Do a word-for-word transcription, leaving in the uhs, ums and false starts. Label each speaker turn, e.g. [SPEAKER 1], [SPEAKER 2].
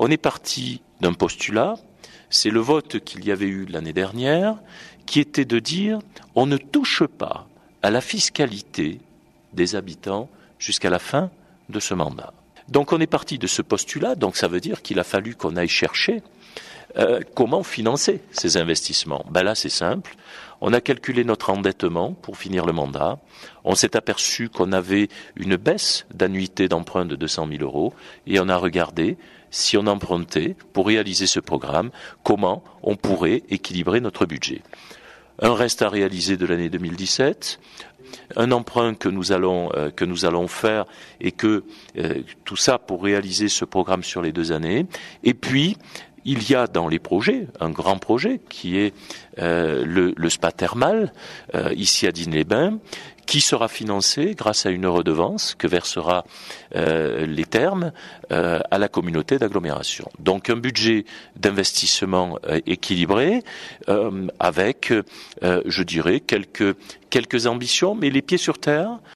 [SPEAKER 1] on est parti d'un postulat, c'est le vote qu'il y avait eu l'année dernière, qui était de dire on ne touche pas à la fiscalité des habitants jusqu'à la fin de ce mandat. Donc on est parti de ce postulat, donc ça veut dire qu'il a fallu qu'on aille chercher euh, comment financer ces investissements. Ben là c'est simple, on a calculé notre endettement pour finir le mandat, on s'est aperçu qu'on avait une baisse d'annuité d'emprunt de deux cent mille euros et on a regardé si on empruntait pour réaliser ce programme, comment on pourrait équilibrer notre budget. Un reste à réaliser de l'année deux mille dix-sept, un emprunt que nous allons euh, que nous allons faire et que euh, tout ça pour réaliser ce programme sur les deux années. Et puis il y a dans les projets un grand projet qui est euh, le, le spa thermal euh, ici à Digne-les-Bains, qui sera financé grâce à une redevance que versera euh, les Thermes euh, à la communauté d'agglomération. Donc un budget d'investissement euh, équilibré euh, avec, euh, je dirais, quelques quelques ambitions, mais les pieds sur terre